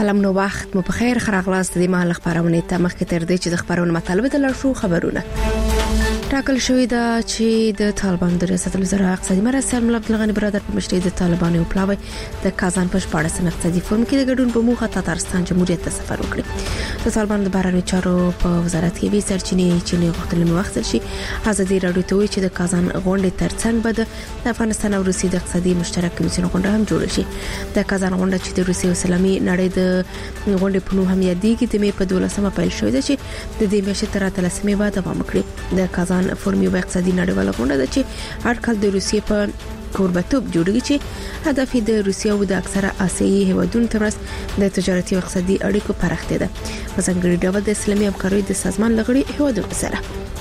سلام نو وخت مو په خیر خراغلاست د مهال خبرونه ته مخکې تر دې چې د خبرونو مطالبه د لړشو خبرونه ټاکل شوې ده چې د طالبان د ریاست الوزرا اقتصادي مرستیال مولا عبدالغني برادر په مشرۍ د طالبان او پلاوی د کازان په شپاړسم اقتصادي فورم کې د ګډون په موخه تاتارستان جمهوریت ته سفر وکړي. د طالبان د بهرنیو چارو په وزارت کې وی سرچینې چې غوښتل مو وخت شي ازادي راډیو ته وی چې د کازان غونډې ترڅنګ به د افغانستان او روسیې د اقتصادي مشترک کمیسیون غونډه هم جوړ شي. د کازان غونډه چې د روسیې او اسلامي نړۍ د غونډې په نوم هم یادېږي د مې په 12مه پیل شوې ده چې د دې میاشتې تر 13مې بعد دوام وکړي. د کازان فورم یو اقتصادي نړیواله غونډه ده چې هر کال د روسیې په کوربتوب جوړیږي چې هدف یې د روسیې او د اکثره آسیایي هیوادونو ترمنځ د تجارتي او اقتصادي اړیکو پراختیا ده. په ځانګړي ډول د اسلامي همکارۍ د سازمان لغړي هیوادونو سره.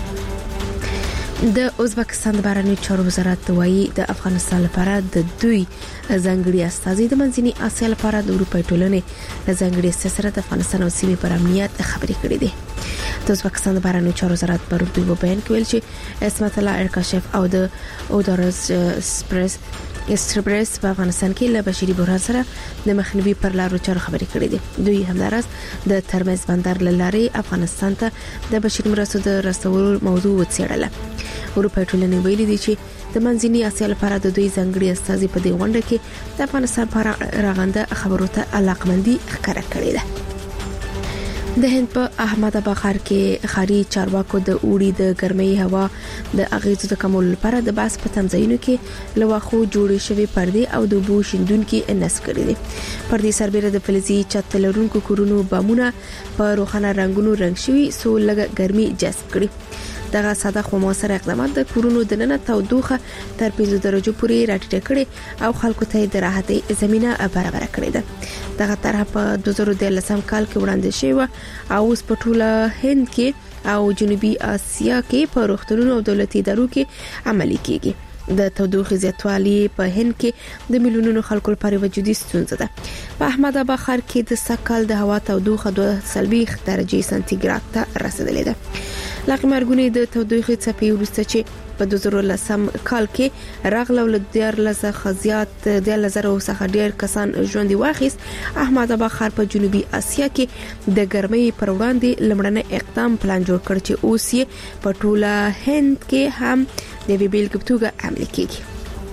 د ازبکستان د بهرنیو چارو وزارت وایي د افغانستان لپاره د دوی ځانګړي استازي د منځني اسیا لپاره د اروپای ټولنې ځانګړي سره د افغانستان او سیمې پر امنیت خبرې کړې دي. د ازبکستان د بهرنیو چارو وزارت په دوی بیان کې ویل چې اسمت الله ارکاشف او د اودارز استربرس په افغانستان کې له بشري بحران سره د مخنیوي پر لارو چارو خبرې کړې دي. دوی همدارس د ترمز بندر لارې افغانستان ته د بشري مرستو د رسولو موضوع وڅېړله. اروپا ټولنې ویلي دي چې د منځني اسیا لپاره د دوی ځانګړي استازي په دې غونډه کې د افغانستان پر راغنده خبرو ته علاقمندي ښکاره کړې ده. د هند په احمد آباد ښار کې ښاري چارواکو د اوړي د ګرمۍ هوا د اغیزو د کمولو لپاره د باس په تمځایونو کې لواخو جوړې شوې پردې او د بو شیندونکو نصب کړې دي. پردې سربېره د فلزي چت لرونکو کورونو بامونه په روښانه رنگونو رنګ شوي سو لږه ګرمي جذب کړي. دغه ساده خو موثر اقدامات د کورونو د ننه تودوخه تر 50 درجو پورې راټیټه کړي او خلکو ته د راحتي زمينه برابر کړې ده. دغه طرح په 2013 کال کې وړاندې شوی او اوس په ټوله هند کې او جنوبي اسیا کې په روغتونونو او دولتي ادارو کې عملي کیږي. د تودوخې زیاتوالی په هند کې د میلیونونو خلکو لپاره وجودي ستونزه ده. په احمد آباد ښار کې د سکهال د هوا تودوخه 2 درجې سانتیګراد ته رسیدلې ده. لکه مرګونی د تودوخې څپې وروسته چې په 2010 کال کې راغله ول د 14,000 څخه ډیر کسان ژوند واخیست. احمد آباد ښار په جنوبي اسیا کې د ګرمۍ پر وړاندې لمړنی اقدام پلان جوړ کړ چې اوس یې په ټوله هند کې هم د بیلګې په توګه عملي کیږي.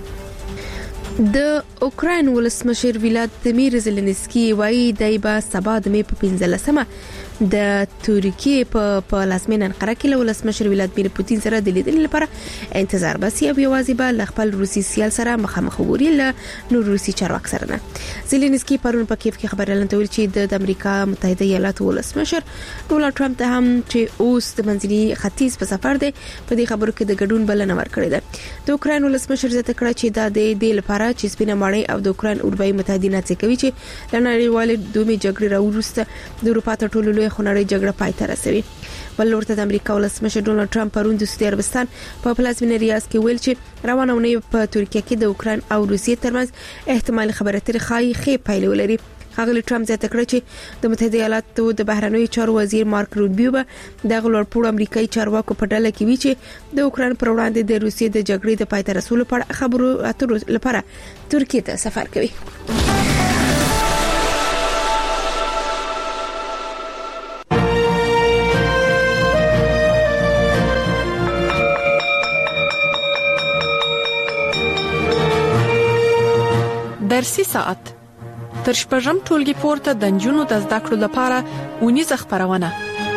د اوکراین ولسمشر ولادیمیر زيلنسکي وایي دای با سبا د مې په 15مه د ترکیه په پلازمینه انقره کې له ولسمشر ولادیمیر پوتین سره د لیدنې لپاره انتظار باسي او یوازې به خپل روسي سیال سره مخامخ وګوري له نور روسي چارواکو سره نه. زيلنسکي پرون په کیف کې خبرونه لنډول چې د امریکا متحده ایالاتو ولسمشر ډونالد ټرمپ ته هم چې اوس د منځني ختیځ په سفر دی په دې خبرو کې د ګډون بلنه ورکړې ده. د اوکراین ولسمشر زیاته کړه چې د دې لپاره چې سپینه ماڼۍ او د اوکراین اروپایي متحدین څخه کوي چې د نړیوالې دومې جګړې راوړسته د اروپا ته ټولو لوی خونړۍ جګړه پای ته رسوي. بل ورته د امریکا ولسمشر ډونالد ټرمپ پرون د سعودي عربستان په پلازمینه ریاض کې ویل چې روانه ونې په ترکیه کې د اوکراین او روسیې ترمنځ احتمال خبرې ترې خې پایلې ولري. هغه ټرمپ زیاته کړه چې د متحده ایالاتو د بهرنیو چارو وزیر مارک روبیو به د غلورپوړ امریکایي چارواکو په ډله کې وی چې د اوکراین پر وړاندې د روسیې د جګړې د پای ته رسولو په خبرو اترو لپاره ترکیه ته سفر کوي. درسي ساعت تر شپږم ټولګي پورته د نجونو د زده کړو لپاره ونیزه خبرونه.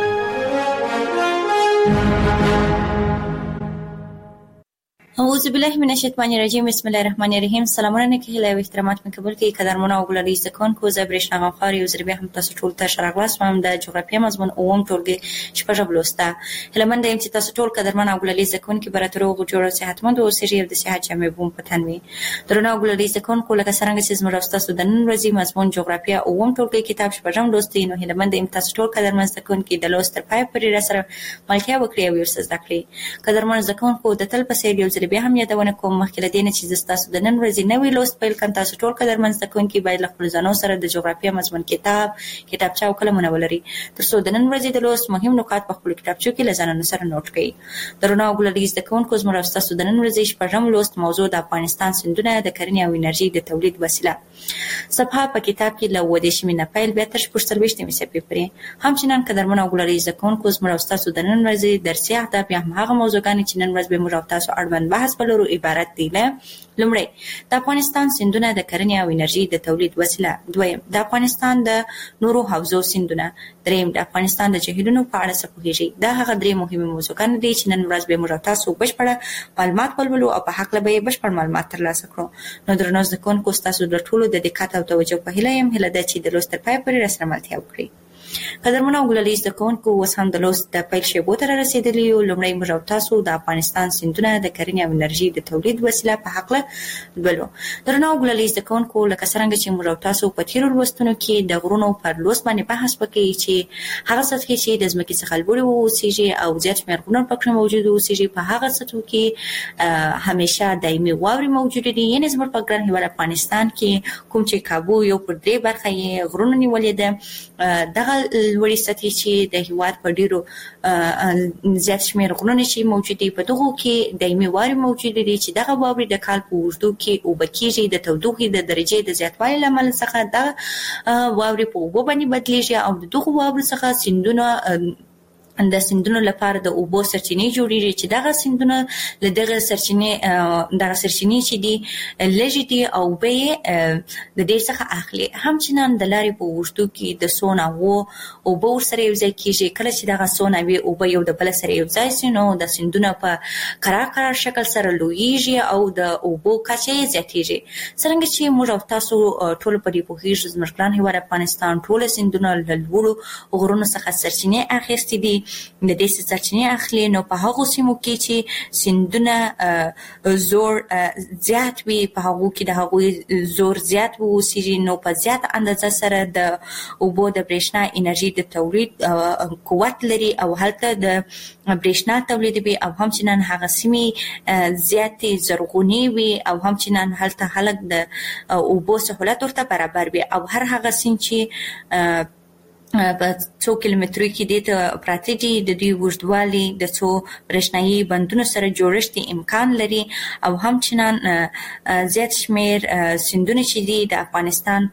اعوذ بالله من الشیطان الرجیم بسم الله الرحمن الرحیم. سلامونه نکهله او احترامات مقبول کې قدرمنه او ګلري ځکون کو زبرشنا غفار یو زربې هم تاسو ټول ته شرغلاس هم د جغرافیه مضمون اوم ټولګي شپږم لوسته هلمند ایم چې تاسو ټول قدرمنه او ګلري ځکون کې براترو جوړ صحتمند او سریه د صحت جامع بوم پتنوي درنه او ګلري ځکون کو لکه څنګه چې زموږ تاسو د نن ورځې مضمون جغرافیه اوم ټولګي کتاب شپږم لوستې نو هلمند ایم تاسو ټول قدرمن ځکون کې د لوست پای پر سره ملتیا وکړي او ورسره ځکړي قدرمن ځکون کو د تل په سیر یو زربې بیا هم یادونه کوم مخکې له دې نه چې تاسو د نن ورځې نوې لوست پیل کړئ تاسو ټول قدرمن زده کوونکي باید له خپل ځانونو سره د جغرافیه مضمون کتابچه او قلمونه ولري ترڅو د نن ورځې د لوست مهم نکات په خپل کتابچو کې له ځانونو سره نوٹ کړئ. درنو اوګلري زده کوونکو زموږ تاسو د نن ورځې شپږم لوست موضوع د افغانستان سیندونه د کرنې او انرژي د تولید وسیله صفحه په کتاب کې له 18 نه پیل به تر 40 صفحې پورې. همچنان قدرمن اوګلري زده کوونکو زموږ تاسو د نن ورځې درسي اهداف یا هغه موضوعګانې چې نن ورځ به موږ تاسو اړوند بحث ولرو عبارت دي له لومړی د افغانستان سیندونه د کرنې او انرژي د تولید وسیله، دویم د افغانستان د نورو حوزو سیندونه، دریم د افغانستان د جهیلونو په اړه څه پوهیږئ. دا هغه درې مهمه موضوعګانې دي چې نن ورځ به موږ تاسو بشپړ معلومات ولولو او په حق له به بشپړ معلومات ترلاسه کړو. نو درنو زده کوونکو تاسو د ټولو د دقت او توجه په هیله یم ده چې د لوست تر پای پورې راسره ملتیا وکړئ. قدرمن اوګلري زده کوونکو اوس هم د لوست د پیل شیبو ته رسیدلي یو. لومړی موږ تاسو د افغانستان سیندونه د کرنې او انرژي د تولید وسیله په حق له ولولو. درنو اوګلري زده کوونکو لکه څنګه چې موږ تاسو په تیرو لوستونو کې د غرونو پر لوست باندې بحث وکړي چې هغه سطحې چې د ځمکې څخه لوړې اوسېږي او زیات شمېر غرونه پکې موجود اوسېږي په هغه سطحو کې همیشه دایمي واورې موجودې دي. یعنې زموږ په ګران هېواد افغانستان کې کوم چې کابو یو پر درې برخه یې غرونه نیولې ده دغه لوړې سطحې چې د هېواد په ډېرو زیات شمېر غرونه چې موجود دي په دغو کې دایمي واورې موجودې دي چې دغه واورې د کال په اوږدو کې اوبه کېږي. د تودوخې د درجې د زیاتوالي له امله څخه دغه واورې په اوبو باندې بدلېږي او د دغو واورو څخه سیندونه د سیندونو لپاره د اوبو سرچینې جوړېږي چې دغه سیندونه له دغه سرچینې چې دي لږې دي او اوبه یې د دې څخه اخلي. همچنان د لارې په اوږدو کې د څو ناوو اوبه ورسره یوځای کېږي. کله چې دغه څو ناوې اوبه یو د بله سره یوځای شي نو د سیندونه په قرار شکل سره لویږي او د اوبو کچه یې زیاتېږي. څرنګه چې موږ او تاسو ټول په دې پوهېږو زموږ ګران هېواد افغانستان ټوله سیندونه له لوړو غرونو څخه سرچینې اخیستې دي. د دې سرچینې اخلي نو په هغو سیمو کې چې سیندونه زور زیات وي په هغو کې د هغوی زور زیات اوسېږي نو په زیات اندازه سره د اوبو د برېښنا انرژي د تولید قوت لري او هلته د برېښنا تولیدوي او همچنان هغه سیمې زیاتې زرغونې وي او همچنان هلته خلک د اوبو سهولت ورته برابر وي او هر هغه سیند چې په څو کیلومترو کې دې ته پراته دي د دوی اوږدوالي د څو برېښنایي بندونو سره جوړښت امکان لري او همچنان زیات شمېر سیندونه چې دي د افغانستان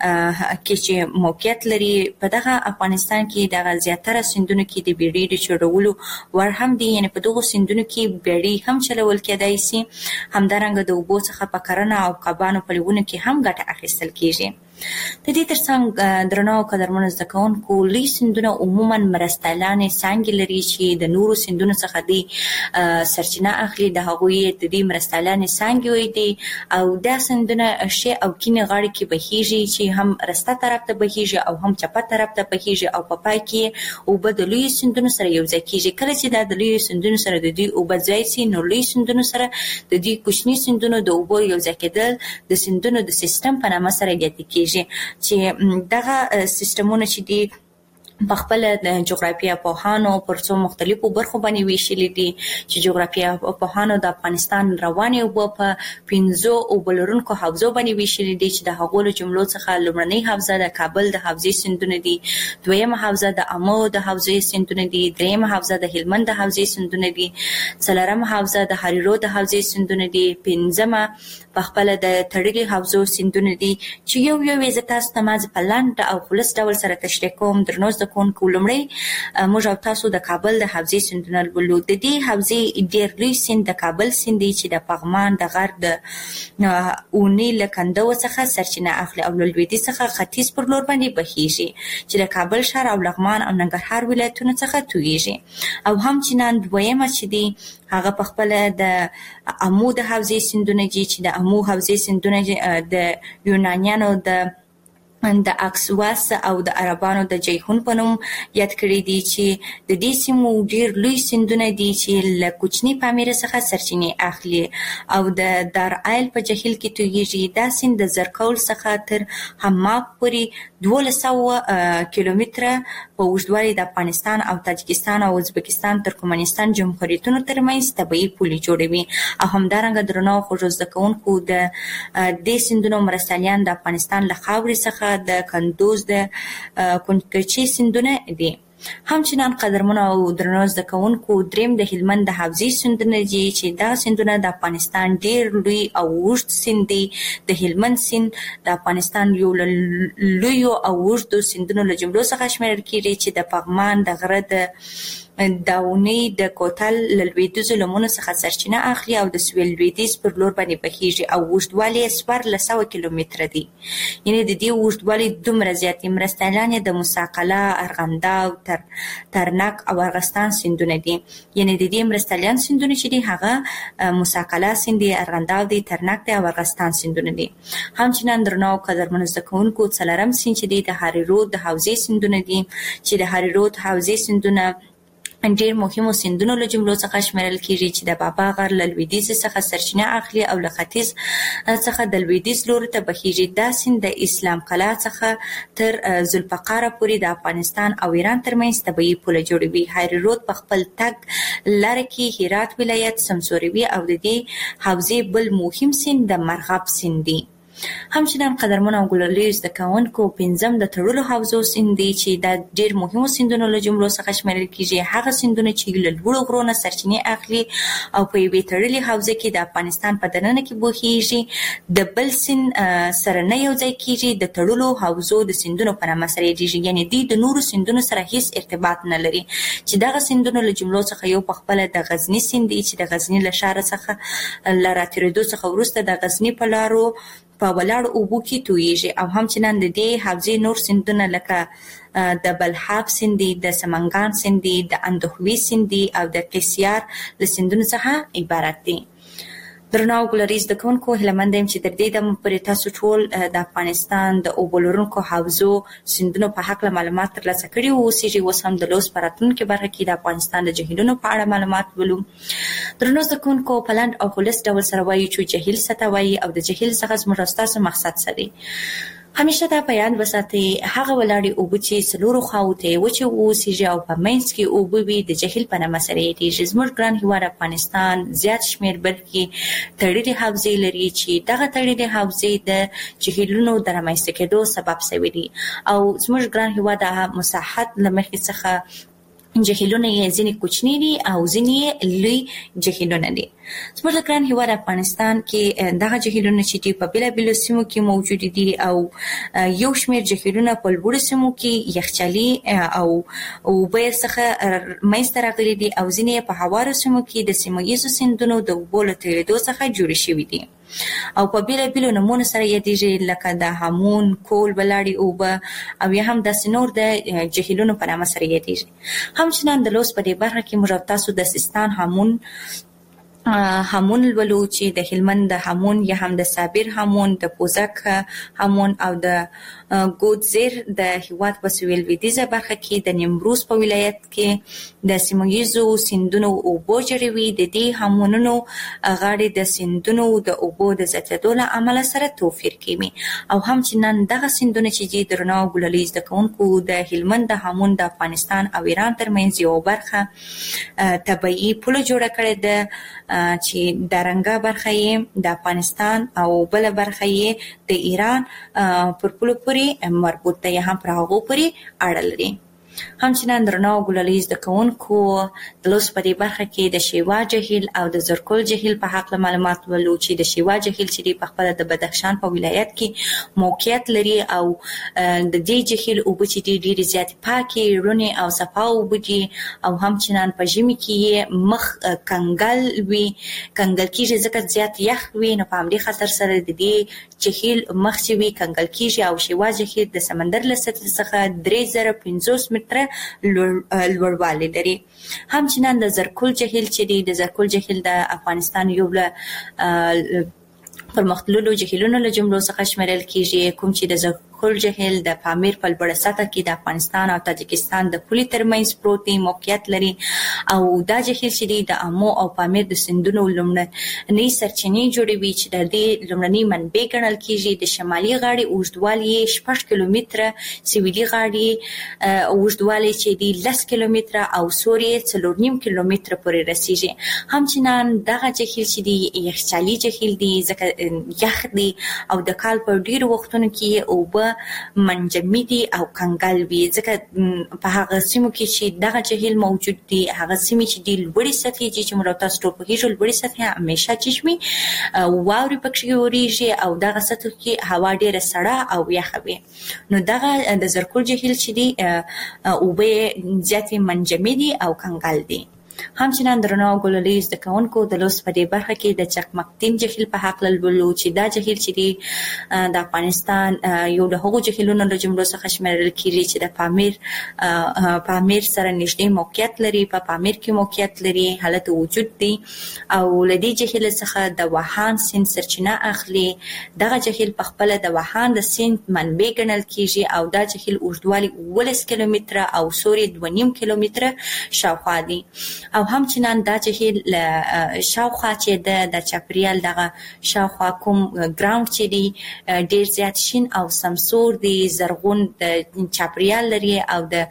کې چې موقعیت لري په دغه افغانستان کې دغه زیاتره سیندونو کې د بیړۍ د چلولو وړ هم دي. یعنې په دغو سیندونو کې بیړۍ هم چلول کېدای شي. همدارنګه د اوبو څخه په کرنه او کبانو په لیونو کې هم ګټه اخیستل کېږي. د دې ترڅنګ درنو قدرمنو زده کوونکو لوی سیندونه عموما مرستیالانې څانګې لري چې د نورو سیندونو څخه دي سرچینه اخلي. د هغوی د دې مرستیالانې څانګې دي او دا سیندونه ښي او کیڼې غاړې کې بهیږي چې هم رسته طرف ته بهیږي او هم چپه طرف ته بهیږي او په پای کې اوبه د لویو سیندونو سره یوځای کېږي. کله چې دا د لویو سیندونو سره د دوی اوبه ځای شي نو لوی سیندونو سره د دوی کوچني سیندونو د اوبو یوځای کېدل د سیندونو د سیستم په نامه سره یاد کېږي چې دغه سیستمونه چې دي په خپل د جغرافیه پوهانو پر څو مختلفو برخو باندې ویشلي دي چې جغرافیه پوهانو د افغانستان روانې اوبه په 15 اوبه لرونکو حوزو باندې ویشلي دي چې د هغو له جملو څخه لومړنۍ حوزه د کابل د حوزې سیندونه دي، دویمه حوزه د امو د حوزې سیندونه دي، دریمه حوزه د هلمند د حوزې سیندونه دي، څلورمه حوزه د هریرود د حوزې سیندونه دي، پنځمه په خپل د تړلي حوزو سیندونه دي چې یو یې زه تاسو ته مازه په لاندې او خلاص ډول سره تشریح کوم. درنو زده کوونکو لومړی موږ او تاسو د کابل د حوزې سیندونه لولو. د دې حوزې ډېر لوی سیند د کابل سیند دی چې د پغمان د غر د اونې له کنده څخه سرچینه اخلي او له لویدیځ څخه ختیځ پر لور باندې بهیږي چې د کابل ښار او لغمان او ننګرهار ولایتونو څخه تویږي. او همچنان دویمه چې دی هغه په خپل د امو د حوزې سیندونه دي چې د امو حوزې سیندونه د یونانیانو د د اکسواس او د عربانو د جیهون په نوم یاد کړی دي چې د دې سیمو ډیر لوی سیندونه دي چې له کوچني پامیره څخه سرچینې اخلي او د دارایل په جهیل کې تویږي. دا سیند د زرکول څخه تر حماق پورې 1200 کیلومتره په اوږدوالي د افغانستان او تاجکستان او ازبکستان ترکمنستان جمهوریتونو ترمنځ طبیعي پولې جوړوي. او همدارنګه درنو خوږ زده کوونکو د دې سیندونو مرستیالان د افغانستان له خاورې څخه د کندوز د کنکچي سیندونه دي. همچنان قدرمن او درنو زده کوونکو دریم د هلمند د حوزې سیندونه دي چې دا سیندونه د افغانستان ډیر لوی او اوږد سیند دی. د هلمند سیند د افغانستان یو لوی او اوږد سیندونو له جملو څخه شمیرل کیږي چې د پغمان د غره د داونی د کوتل لویدیځو لمنو څخه سرچینه اخلي او د سویل لویدیځ پر لور باندې بهیږي او اوږدوالی یې 1400 کیلومتره دی. یعنې د دې اوږدوالی دومره زیات دي. مرستیالان یې د موسی قلعه، ارغنداو، ترنک او ارغستان سیندونه دي. یعنې د دې مرستیالان سیندونه چې دي هغه موسی قلعه سیند دی، ارغنداو دی، ترنک دی او ارغستان سیندونه دي. همچنان درنو قدرمنو زده کوونکو څلورم سیند چې دی د هاري رود د حوزې سیندونه دي چې د هاري رود حوزې سیندونه ډیر مهمو سیندونو له جملو څخه شمیرل کیږي چې د بابا غر له لویدیځ څخه سرچینه اخلي او له ختیځ څخه د لویدیځ لوري ته بهیږي. دا سیند د اسلام قلعه څخه تر ذوالفقار پورې د افغانستان او ایران ترمنځ طبیعي پوله جوړوي. هاري رود په خپل تګ لاره کې هرات ولایت سمسوروي او د دې حوزې بل مهم سیند د مرغاب سیند دی. همچنان قدرمن او ګلالي زده کوونکو پنځم د تړلو حوزو سیند دی چې د ډیر مهمو سیندونو له جملو څخه شمیرل کیږي. هغه سیندونه چې له لوړو غرو نه سرچینې اخلي او په یوې تړلې حوزه کې د افغانستان په دننه کې بهیږي، د بل سیند سره نه یو ځای کیږي. د تړلو حوزو د سیندونو په نامه سره یادیږي، یعنې دوی د نورو سیندونو سره هیڅ ارتباط نه لري. چې دغه سیندونو له جملو څخه یو په خپله د غزني سیند دی چې د غزني له ښاره څخه له راتېرېدو څخه وروسته د غزني په لارو په ولاړ اوبو کې تویږي. او همچنان د دې حوزې نور سیندونه لکه د بلحاب سیند دی، د سمنګان سیند دی، د اندخوی سیند دی او د قیصیار له سیندونو څخه عبارت دي. درنو ګلالي زده کوونکو هیلهمند یم چې تر دې دمه پورې تاسو ټول د افغانستان د اوبو لرونکو حوزو سیندونو په هکله معلومات ترلاسه کړي اوسیږي. اوس هم د لوست په راتلونکي برخه کې د افغانستان د جهیلونو په اړه معلومات ولو. درنو زده کوونکو په لنډ او خلاص ډول سره وایو چې جهیل څه ته وایي او د جهیل څخه زموږ او ستاسو مقصد څه دی. همیشه دا په یاد وساتئ هغه ولاړې اوبه چې څلورو خواوو ته یې وچې واوسیږي او په منځ کې اوبه وي د جهیل په نامه سره یادیږي. زموږ ګران هېواد افغانستان زیات شمېر بلکې تړلې حوزې لري چې دغه تړلې حوزې د جهیلونو د رامنځته کېدو سبب شوي دي او زموږ ګران هېواد د مساحت له مخې څخه جهیلونه یې ځینې کوچني دي او ځینې یې لوی جهیلونه دي. زموږ د ګران هېواد افغانستان کې دغه جهیلونه چې دي په بېلابېلو سیمو کې موجود دي او یو شمېر جهیلونه په لوړو سیمو کې یخچالي او اوبه یې څخه منځته راغلي دي او ځینې یې په هوارو سیمو کې د سیمه ییزو سیندونو د اوبو له تېرېدو څخه جوړې شوي دي او په بېلابېلو نومونو سره یادېږي لکه د هامون، کول، ولاړې اوبه او یا هم داسې نور د جهیلونو په نامه سره یادېږي. همچنان د لوست په دې برخه کې موږ تاسو د سیستان هامون لولو چې د هلمند د هامون یا هم د صابر هامون، د پوزک هامون او د ګودزیر د هېواد په سویل لویدیځه برخه کې د نیمروز په ولایت کې د سیمه ییزو سیندونو اوبو جوړوي. د دې هامونونو غاړې د سیندونو د اوبو د زیاتېدو له امله سره توپیر کوي او همچنان دغه سیندونه چې دي درنو ګلالي زده کوونکو د هلمند د هامون د افغانستان او ایران ترمنځ یو برخه طبیعي پوله جوړه کړې ده چې د رنګه برخه یې د افغانستان او بله برخه یې د ایران پر پولو پورې مربوط ده یا هم پر هغو پورې اړه لري. همچنان درنو ګلالي زده کوونکو د لوست په دې برخه کې د شیوا جهیل او د زرکول جهیل په هکله معلومات ولو چې د شیوا جهیل چې دی په خپله د بدخشان په ولایت کې موقعیت لري او د دې جهیل اوبه چې دي ډېرې زیاتې پاکې، رڼې او صفا اوبه دي او همچنان په ژمي کې یې مخ کنګل کېږي ځکه زیات یخ وي نو په همدې خاطر سره د دې جهیل مخ چې وي کنګل کېږي او شیوا جهیل د سمندر له سطحې څخه 3050 متره لوړوالی لري. همچنان د زرکول جهیل چې دی د زرکول جهیل د افغانستان یو له پرمختللو جهیلونو له جملو څخه شمیرل کېږي کوم چې د زرکول جهیل د پامیر په لوړه سطحه کې د افغانستان او تاجکستان د پولې ترمنځ پروت دی، موقعیت لري او دا جهیل چې د امو او پامیر د سیندونو لومړنۍ سرچینې جوړوي چې د دې لومړنۍ منبع ګڼل کیږي. د شمالي غاړې اوږدوالی 6 کیلومتره، سویلي غاړې اوږدوالی چې دی 10 کیلومتره او سوري 4.5 کیلومتره پورې رسیږي. همچنان دغه جهیل چې دی یخچالي جهیل دی، ځکه یخ دی او د کال په ډیرو وختونو کې اوبه منجمد دي او کنګل وي، ځکه په هغه سیمو کې چې دغه جهیل موجود دی، هغه سیمې چې د لوړې سطحې چې موږ تاسو ټول په هیڅ لوړې سطحې همیشه چشمي واوري پکې اوريږي او دغه سطح کې هوا ډیره سړه او یخه وي. نو دغه د زرکول جهیل چې دی اوبه زیاتې منجمد دي او کنګل دي. همچنان درنو ګلولي زده کوونکو د لوست په دې برخه کې د چکمکتین جهیل په حق لولو چې دا جهیل چې دی د افغانستان یو له هغو جهیلونو له جملو څخه شمیرل کیږي چې د پامیر سره نږدې موقعیت لري، په پامیر کې موقعیت لري، حالت وجود دی او له دې جهیل څخه د وهان سیند سرچینه اخلي. دغه جهیل په خپل د وهان د سیند منبع ګڼل کیږي او دا جهیل اوږدوالی 19 کیلومتره او سوري 2.5 کیلومتره شاوخوا دی. او همچنان دا جهیل شاوخوا چې د چاپریال دغه شاوخوا کوم ګراوند چې دی ډیر زیات شین او سمسور دی، زرغون د چاپریال لري او د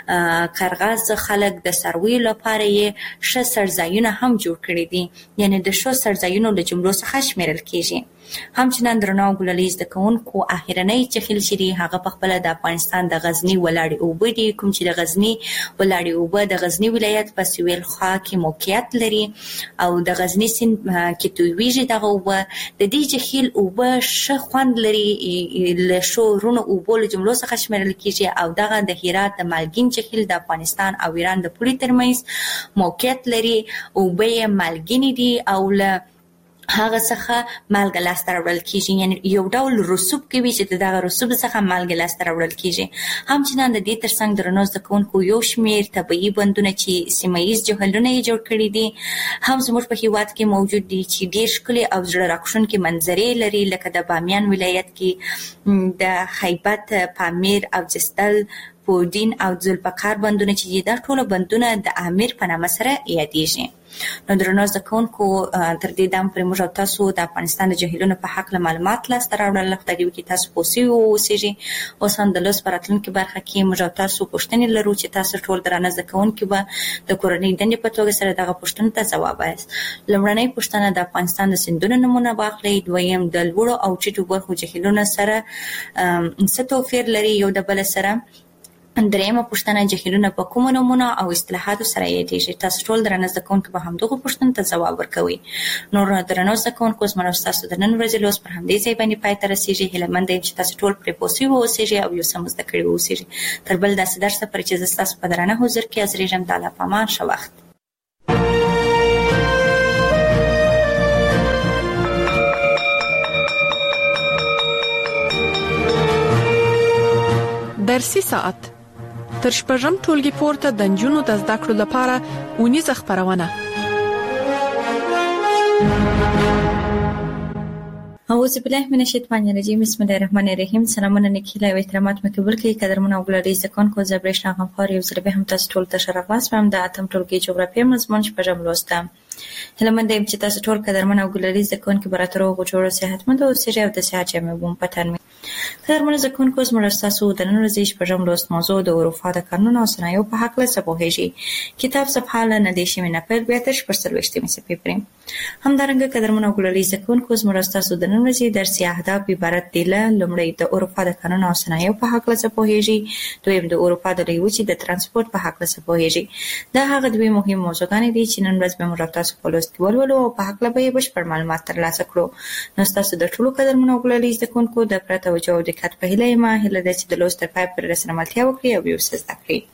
کرغاز خلک د سرویو لپاره یې ښه سرځایونه هم جوړ کړي دي، یعنی د ښو سرځایونو له جملو څخه شمیرل کیږي. همچنان درنو ګلولي زده کوونکو اخرنۍ جهیل چې دی هغه په خپل د افغانستان د غزنی ولاړې اوبه دي، کوم چې د غزنی ولاړې اوبه د غزنی ولایت په سویل خوا کې موقعیت لري او د غزنی سیند کې تویږي. دغه اوبه د دې جهیل اوبه ښه خوند لري، له ښو رونو اوبو له جملو څخه شمیرل کیږي او دغه د هرات د مالګین جهیل د افغانستان او ایران د پولې ترمنځ موقعیت لري. اوبه یې مالګینې دي او له هغه څخه مالګه لاسته راوړل کیږي، یعنی یو ډول رسوب کوي چې دغه رسوب څخه مالګه لاسته راوړل کیږي. همچنان د دې ترڅنګ درنو زده کوونکو یو شمیر طبیعي بندونه چې سیمه ییز جهیلونه یې جوړ کړي دي هم زموږ په هیواد کې موجود دي چې ډیر ښکلي او زړه راښکونکي منظرې لري، لکه د بامیان ولایت کې د خیبت، پامیر او جستل، پودین او ذوالفقار بندونه چې دا ټول بندونه د امیر په نامه سره یادېږي. نو درنو زده کوونکو تر دې دم پرې موږ تاسو د افغانستان د جهیلونو په حق معلومات لاسته راوړل. خدای دې وکړي تاسو پوه اوسئ. اوس هم د لوست په راتلونکي برخه کې موږ تاسو پوښتنې لرو چې تاسو ټول درنه زده کوونکي به د کورنۍ دندې په توګه سره دغه پوښتنو ته ځواب وایاست. لومړنۍ پوښتنه د افغانستان د سیندونو نمونه واخلئ. دویم د لوړو او ټیټو برخو جهیلونو سره څه توپیر لري یو د بل سره. دریمه پوښتنه جهیلونه په کومو نومونو او اصطلاحاتو سره یادېږي. تاسو ټول درنه زده کوونکي به همدغو پوښتنو ته ځواب ورکوئ. نور درنو زده کوونکو زما ستاسو د نن ورځې لوست پر همدې ځای باندې پای ته رسیږي. هیله مند یم چې تاسو ټول پرې پوه سوي واوسئ او یو څه مو زده کړي واوسئ. تر بل داسې درسه پورې چې زه ستاسو په درانه حضور کې حاضرېږم، د الله په امان. ښه وخت. درسي ساعت تر شپږم ټولګي پورته د نجونو د زده کړو لپاره اونیزه خبرونه. اعوذ بالله من الشیطان الرجیم. بسم الله الرحمن الرحیم. سلامونه نیکیله و احترامات مقبول کړئ. قدرمن او ګلالي زکون کو زبرشنا غفار یو ځل به هم تاسو ټول ته شرفاس وم د اتم ټولګي جغرافیه مضمون شپږم لوستم. هله من دیم چې تاسو ټول قدرمن او ګلالي زکون کې براتر او جوړ صحتمند او سره او د صحت جامع بوم پتن. قدرمن زکون کو زموږ تاسو د نن ورځې شپږم لوست موضوع د اروپا د قانون او صنایعو په حق له سپوهیږي. کتاب صفحه له ندیشي من اپل بیا تر شپږ صفحې پرې. همدارنګه قدرمن او ګلالي زکون کو زموږ تاسو د نن ورځې درسي اهداف عبارت دي له لومړی د اروپا د قانون او صنایعو په حق له سپوهیږي، دویم د اروپا د لویوچې د ترانسپورت په حق له سپوهیږي. دا هغه دوه مهم موضوعات دي چې نن ورځ به موږ تاسو په لوست کې ولولو او په حق له به بشپړ معلومات ترلاسه کړو. نو تاسو د ټولو قدرمن او ګلالي زکونکو د پرته توجه او دقت په هیله ده چې د لوست تر پای پورې رسنملتیا وکړي او یو څه زده کړئ.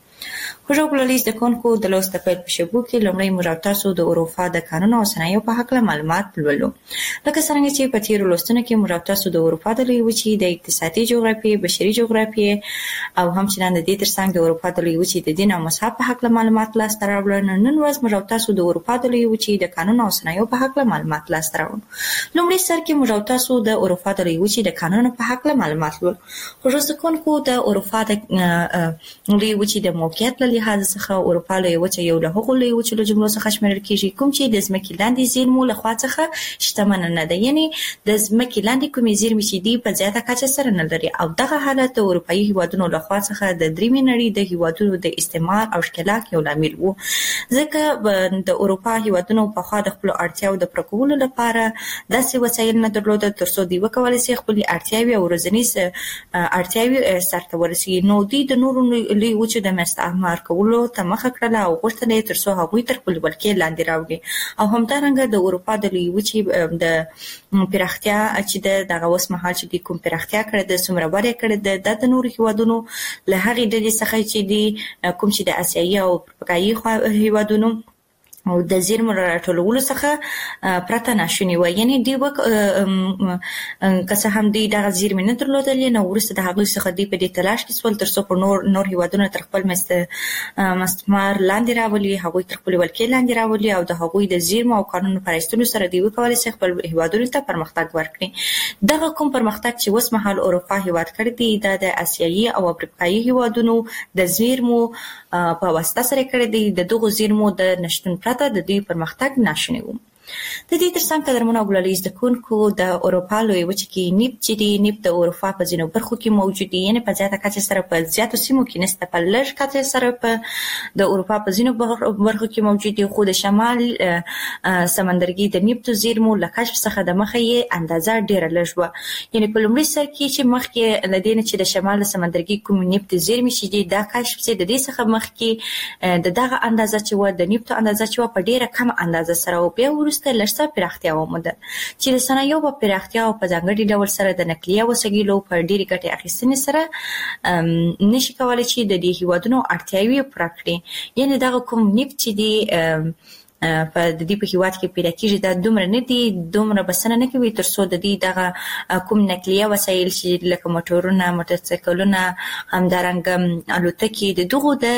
خوشحالي د کونکو د لوست پیل په شبو کې لومړی موږ تاسو د اروپا د قانون او صنایعو په اړه معلومات ولولو. لکه څنګه چې په تیر لوستونو کې موږ تاسو د اروپا د لوی وچې د اقتصادي جغرافیې، بشري جغرافیې او همچنان د دې ترڅنګ د اروپا د لوی وچې د دین او مذهب په اړه معلومات لاسته راوړل. نن ورځ موږ تاسو د اروپا د لوی وچې د قانون او صنایعو په اړه معلومات لاسته راوړو. لومړی سر کې موږ تاسو د اروپا د لوی وچې د قانون په اړه معلومات ولولو. خوشحالي د اروپا د لوی وچې د موقعیت له لحاظ څخه اروپا لوی وچه یو له هغو لوی وچو له جملو څخه شمیرل کیږي کوم چې د ځمکې لاندې زیرمو له خوا څخه شتمن نه ده، یعنی د ځمکې لاندې کومې زیرمې چې دي په زیاته کچه سره نه لري، او دغه حالت د اروپایي هیوادونو له خوا څخه د دریمې نړۍ د هیوادونو د استعمار او ښکېلاک یو لامل و، ځکه د اروپا هیوادونو په خوا د خپل اړتیاو د پوره کولو لپاره داسې وسایل نه درلودل ترڅو دوی وکولای شي خپل اړتیاوې او ورځنیز اړتیاوې سرته ورسوي. نو دوی د نورو لوی وچو د مستعمر کولو ته مخه کړله او غوښتل یې ترڅو هغوی تر خپل ولکې لاندې راوړي، او همدارنګه د اروپا د لوی وچې د پراختیا چې دغه اوس مهال چې کوم پراختیا کړې ده، څومره وده کړې ده، د نورو هیوادونو له هغې ډلې څخه چې دي کوم چې د اسیایي او افریقایي هیوادونو او د زیرمو راټولولو څخه پرته ناشونې وه، یعنی دوی که څه هم دوی دغه زیرمې نه درلودلې، نو وروسته د هغوی څخه دوی په دې تلاش کې سول ترڅو په نور هیوادونه تر خپل مستعمر لاندې راولي، هغوی تر خپل ولکې لاندې راولي، او د هغوی د زیرمو او قانونو په رایستلو سره دوی وکولای شي خپل هیوادونو ته پرمختګ ورکړي. دغه کوم پرمختګ چې اوس مهال اروپا هیواد کړی دی دا د اسیایي او افریقایي هیوادونو د زیرمو په واسطه سره کړی دی. د دغو زیرمو د نشتون پرته د دوی پرمختګ ناشونی و. د دې ترڅنګ قدرمنو او ګلالي زده کوونکو د اروپا لوی وچې کې نفت چې دی نفت د اروپا په ځینو برخو کې موجود دی، یعنی په زیاته کچه سره په زیاتو سیمو کې نشته، په لږ کچه سره په د اروپا په ځینو برخو کې موجود دی، خو د شمال سمندرګي د نفت زیرمو له کشف څخه د مخه یې اندازه ډیره لږ وه، یعنی په لومړي سر کې چې مخکې له دې نه چې د شمال سمندرګي کوم نفت زیرمې چې دی دا کشف شي، د دې څخه مخکې د دغه اندازه چې و د نفت اندازه چې و په ډیره کم اندازه سره و، بیا وروسته لږه پراختیا وموندل چې د صنایعو په پراختیا او په ځانګړي ډول سره د نقلیه وسایلو په ډېرې ګټې اخیستنې سره نشي کولی چې د دې هیوادونو اړتیاوې پوره کړي، یعنی دغه کوم نفت چې دی په د دې په هیواد کې پیدا کیږي دا دومره نه دي، دومره بسنه نه کوي ترڅو د دې دغه کوم نقلیه وسایل چې لکه موټرونه، موټرسایکلونه، همدارنګه الوتکې د دغو د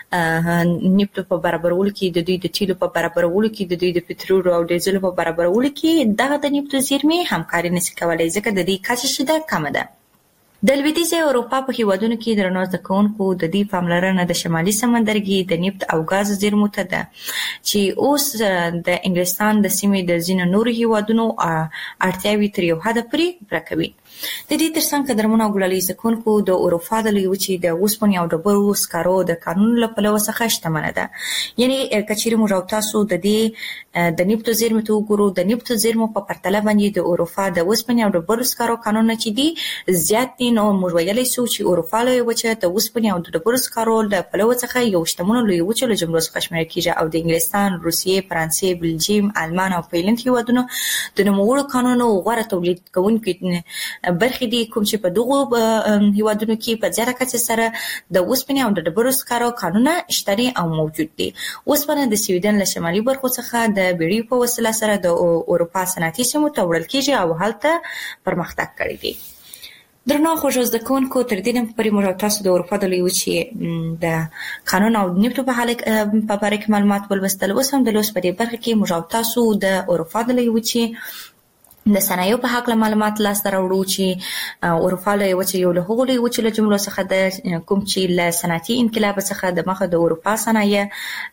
نفت په برابرولو کې، د دوی د تیلو په برابرولو کې، د دوی د پټرول او ډیزل په برابرولو کې دغه د نفت زیرمې همکاري نشي کولای، ځکه د دې کچه چې ده کمه ده. د لویدیځې اروپا په هیوادونو کې درنو زده کوونکو د دې پاملرنه د شمالي سمندرګي د نفت او غاز زیرمو ته ده چې اوس د انګلستان د سیمې د ځینو نورو هیوادونو اړتیاوې تر یو حده پورې پوره کوي. د دې ترڅنګ قدرمنو او ګلالي زده کوونکو د اروپا د لوی وچې د اوسپنې او ډبرو سکارو د قانون له پلوه څخه شتمنه ده، یعنی که چیرې موږ تاسو د دې د نفت زیرمو ته وګورو، د نفت زیرمو په پرتله باندې د اروپا د اوسپنې او ډبرو سکارو قانونونه چې دي زیات دي، نو موږ ویلی شو چې اروپا لوی وچه د اوسپنې او د ډبرو سکارو له پلوه څخه یو شتمنو لوی وچو له جملو څخه شمیرل کیږي، او د انګلستان، روسیې، فرانسې، بلجیم، آلمان او فینلند هیوادونو د نوموړو قانونونو غوره تولید کوونکي برخې دي، کوم چې په دغو هیوادونو کې په زیاته کچه سره د اوسپنې او د ډبرو سکارو قانونونه شته او موجود دي. اوسپنه د سویډن له شمالي برخو څخه د بیړیو په وسیله سره د اروپا صنعتي سیمو ته وړل کیږي او هلته پرمختګ کړی دی. درنو خوږو زده کوونکو، تر دې نه پورې موږ تاسو د اروپا د لوی وچې د قانون او نفت په اړه کې معلومات ولوستل. اوس هم د لوست په دې برخه کې موږ تاسو د اروپا د لوی وچې د صنایعو په اړه معلومات لاسته راوړو چې اروپا لوی وچې یو له هغو لوی وچو له جملو څخه ده کوم چې له صنعتي انقلاب څخه د مخه د اروپا صنایع،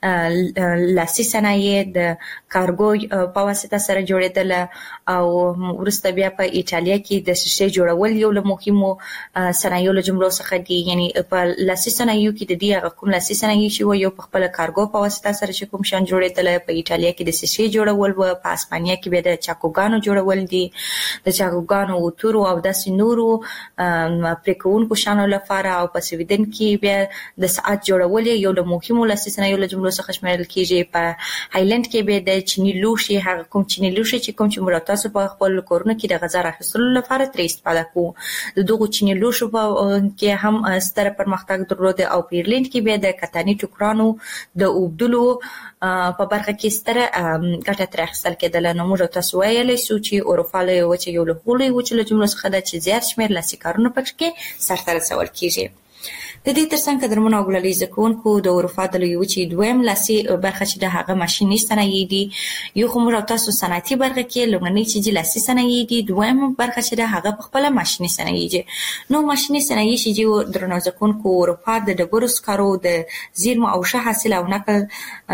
لاسي صنایع د کارګو په واسطه سره جوړېدله، او وروسته بیا په ایټالیا کې د شیشې جوړول یو له مهمو صنایعو له جملو څخه دي، یعنی په لاسي صنایعو کې د دې هغه کوم لاسي صنایع چې وو یو په خپله کارګو په واسطه سره چې کوم شیان جوړېدله، په ایټالیا کې د شیشې جوړول وو، په اسپانیا کې بیا د چاکوګانو جوړول جوړول دي د چاګوګانو او تورو او داسې نورو پریکونکو شانو لپاره او پسویدن کې بیا د ساعت جوړول یو له مهمو لاسیسنه یو له جملو څخه شمیرل کیږي. په هایلند کې به د چینی لوشي هغه کوم چینی لوشي چې کوم چې موږ تاسو په خپل کورونه کې د غذا راخصلو لپاره ترې استفاده کوو د دغه چینی لوشو په کې هم ستر پرمختګ درلود او په ایرلند کې به د کتانی ټوکرانو د اوبدلو په برخه کې ستر ګټه تر اخیستل کېدل. نو موږ تاسو ویلای شو چې اروپا له وچه یو له هولې وچه له جملو څخه د چې زیات شمېر لاسي کارونه پکې سرته رسول کیږي. د دې ترڅنګ قدرمنو او ګلالي زکونکو د اروپا د لوی وچې دویم لاسي برخه چې د هغه ماشيني صنایع دي یو خو موږ تاسو صنعتي برخه کې لومړنۍ چې لاسي صنایع دي دویم برخه چې د هغه په خپل ماشيني صنایع دي. نو ماشيني صنایع چې درنو زکونکو اروپا د ډبرو سکرو د زیرمو او ښه حاصل او نقل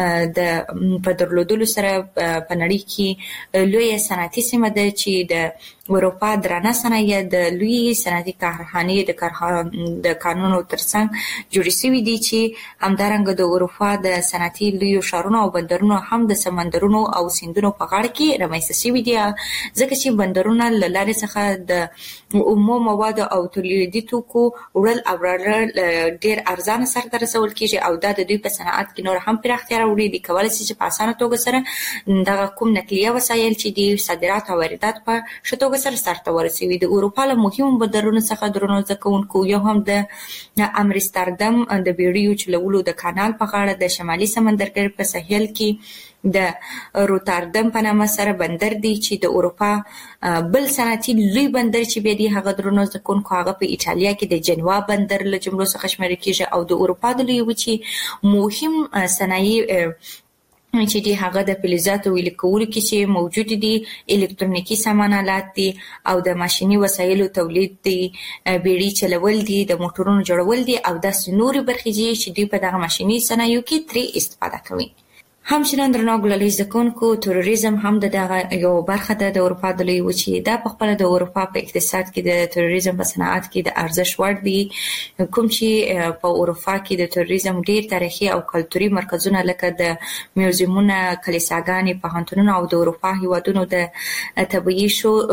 د په درلودلو سره په نړۍ کې لوی صنعتي سیمه ده چې د اروپا درانه صنایع د لوی صنعتي کارخانې د قانونو ترڅنګ جوړې شوې دي چې همدارنګه د اروپا د صنعتي لوی شهرونو او بندرونو هم د سمندرونو او سیندونو په غاړه کې رامنځته شوي دي ځکه چې بندرونه له لارې څخه د اومو موادو او تولیدي توکو وړل او راوړل ډېر ارزانه سرته رسول کیږي او دا د دوی په صنعت کې نور هم پراختیا راوړي دي کولای شي چې په اسانه توګه سره دغه کوم نقلیه وسایل چې دي صادرات او واردات په ښه توګه سرته ورسوي. د اروپا له مهمو بندرونو څخه درنو زکونکو یو هم د امستردام د بیړیو چلولو د کانال په غاړه د شمالي سمندرګي په ساحل کې د روتردام په نامه سره بندر دی چې د اروپا بل صنعتي لوی بندر چې به دی هغه درنو زکونکو هغه په ایتالیا کې د جنوا بندر له جملو څخه شمیرل کیږي او د اروپا د لوی وچې مهم صنایع چې دی هغه د فلزاتو ویل کولو کې چې موجود دي الکترونیکی سامانالات دي او د ماشيني وسایلو تولید دي بیړۍ چلول دي د موټرونو جوړول دي او د نوري برخې چې دی په دغه ماشيني صنایعو کې ترې استفاده کوي. همچنان درنو ګلالي زکونکو تروریزم هم دغه یو برخه ده د اروپا د لوی وچې دا په خپل د اروپا په اقتصاد کې د تروریزم په صنعت کې د ارزش وړ دي کوم چې په اروپا کې د تروریزم ډیر تاریخي او کلتوري مرکزونه لکه د میوزیمونه کلیساګانې پوهنتونونه او د اروپا هیوادونو د طبيعي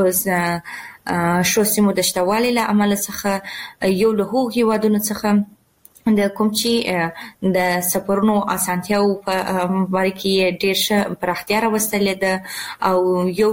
شو سیمو د شتوالي له امله څخه یو له هغو هیوادونو څخه د کوم چې د سفرونو اسانتیاو په باره کې ډېر ښه پراختیا راوستلې ده او یو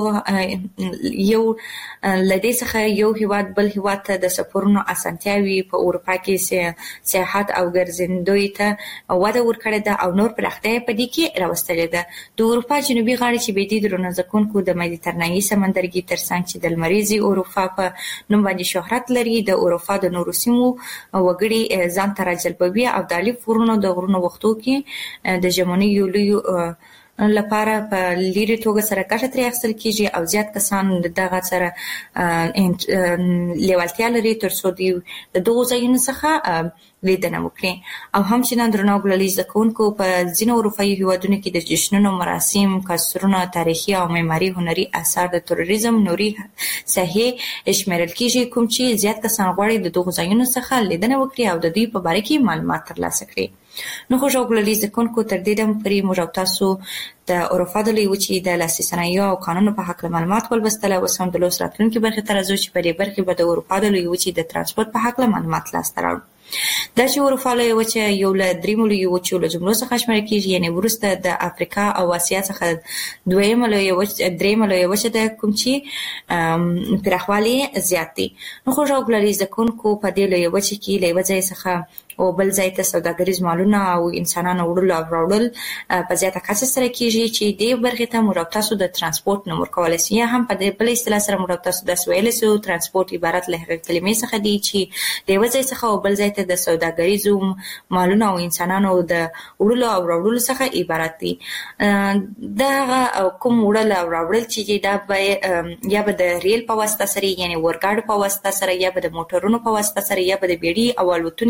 لدې څخه یو هیواد بل هیواد ته د سفرونو اسانتیاوي په اروپا کې سیاحت او ګرځندوی ته وده ورکړې ده او نور پراختیا په دې کې راوستلې ده. د اروپا جنوبي غاړه چې به دي درنو زکونکو د مدیترانهي سمندرګي ترڅنګ چې د لمریزي اروپا په نوم باندې شهرت لري د اروپا د نورو سیمو وګړي ځان ته راجلبوي او د الف غرونو د غرونو وختو کې د ژمنۍ یو لوی لپاره په لیري توګه سره ګټه ترې اخیستل کیږي او زیات کسان دغه سره لیوالتیا لري ترڅو د دغو ځایونو څخه لیدنه وکړي او همچنان درنو ګلالي زکونکو په ځینو اروپایي هیوادونو کې د جشنونو مراسم کسرونه تاریخي او معماري هنري اثار د تروریزم نوري ساحې شمیرل کیږي کوم چې زیات کسان غواړي د دغو ځایونو څخه لیدنه وکړي او د دوی په باره کې معلومات ترلاسه کړي. نو خو ګلالي زکونکو تر دې دم پرې موږ تاسو د اروپا د لوی وچې د لاسي صنایعو او قانونو په حق معلومات ولوستل او سم د لوس راتلونکي برخه تر ازو چې په دې برخه به د اروپا د لوی وچې د ترانسپورت په حق معلومات لاسته راوړو. دا چې اروپا لوی وچه یو له درېمو لوی وچو له جملو څخه شمیرل کیږي یعنی وروسته د افریقا او اسیا څخه دویمه لوی وچه دریمه لوی وچه د کوم چې پراخوالی زیات دي. نو خو ګلالي زکونکو په دې لوی وچه کې له وځي څخه او بل ځای ته سوداګریز مالونه او انسانانو وړل او راوړل په زیاته کچه سره کیږي چې دې برخه ته موږ تاسو د ترانسپورت نوم ورکول شي هم په دې بل اصطلاح سره موږ تاسو د ویل شو ترانسپورت عبارت له کلمې څخه دی چې د وځي څخه او بل ځای ته د سوداګریزو مالونه او انسانانو د وړل او راوړل څخه عبارت دي. دا کوم وړل او راوړل چې دا به یا به د ریل په واسطه سره یعنی ورګاډ په واسطه سره یا به د موټرونو په واسطه سره یا به د بیړۍ او الوتونکو یا هم د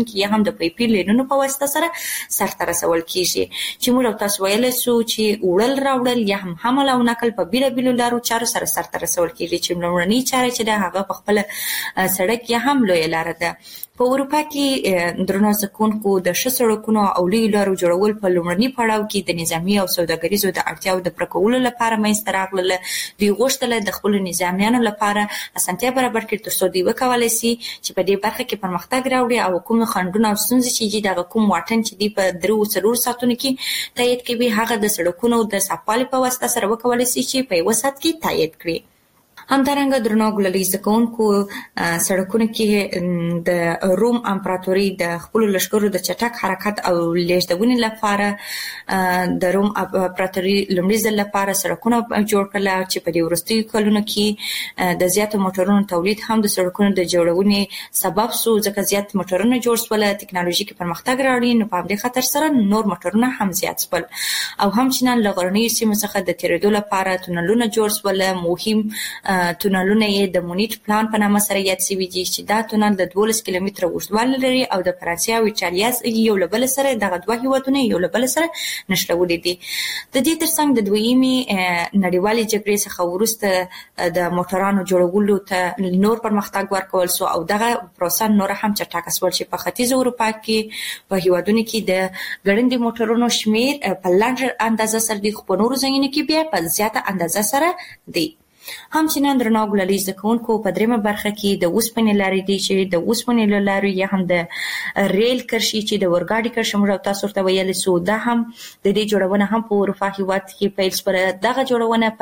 د پایپي لینونو په واسطه سره سرته رسول کیږي چې موږ تاسو ویل سو چې وړل راوړل یا هم حمل او نقل په بیلابیلو لارو چارو سره سرته رسول کیږي چې لومړنی چاره چې د هغه په خپل سړک یا هم لوی لار ده. په اروپا کې درنو زکونکو د ښه سړکونو او لوی لارو جوړول په لومړني پړاو کې د نظامی او سوداګریزو د اړتیاو د پرکولو لپاره منځته راغلل. دوی غوښتل د خپل نظامیانو لپاره اسانتیا برابر کړي ترڅو دوی وکولای شي چې په دې برخه کې پرمختګ راوړي او کوم خنډونه او ستونزې چې د کوم واټن چې دی په 3 ساعتونو کې تایید کوي هغه د سړکونو د صفالي په واسطه سره وکولای شي چې په 1 ساعت کې تایید کړي. همدارنګه درنو ګلالي زکونکو سړکونو کې د روم امپراتوري د خپل لشکرو د چټک حرکت او لیږدونې لپاره د روم امپراتوري لومړي ځل لپاره سړکونه جوړ کړل چې په دې وروستیو کلونو کې د زیاتو موټرونو تولید هم د سړکونو د جوړونې سبب شو ځکه زیات موټرونه جوړ شول ټکنالوژیکي پرمختګ راوړي نو په دې خاطر سره نور موټرونه هم زیات شول او هم چې نن لغړنۍ سیمه څخه د تیرېدو لپاره تونلونه جوړ شول. مهم تونلونه یې د مونیټ پلان په نامه سره یاد شوي دي چې دا تونل د 12 کیلومتره اوږدوالی لري او د فرانسې او ایټالیا یو له بل سره دغه دوه هیوادونه یو له بل سره نښلولي دي. د دې ترڅنګ د دویمې نړیوالې جګړې څخه وروسته د موټرانو جوړولو ته نور پرمختګ ورکول شو او دغه پروسه نور هم چټکه شول چې په ختیځ اروپا کې په هیوادونو کې د ګړندي موټرونو شمیر په لنډه اندازه سره دی خو په نورو ځایونو کې بیا په زیاته اندازه سره دی. همچنان درنو ګلالي زکونکو په دریمه برخه کې د اوسپنې لارې دي چې د اوسپنې لارې یا هم د ریل کرښې چې د اورګاډي کرښه موږ تاسو ته ویل سو دا هم د دې جوړونه هم په اروپا هیواد کې پیل شوه. دغه جوړونه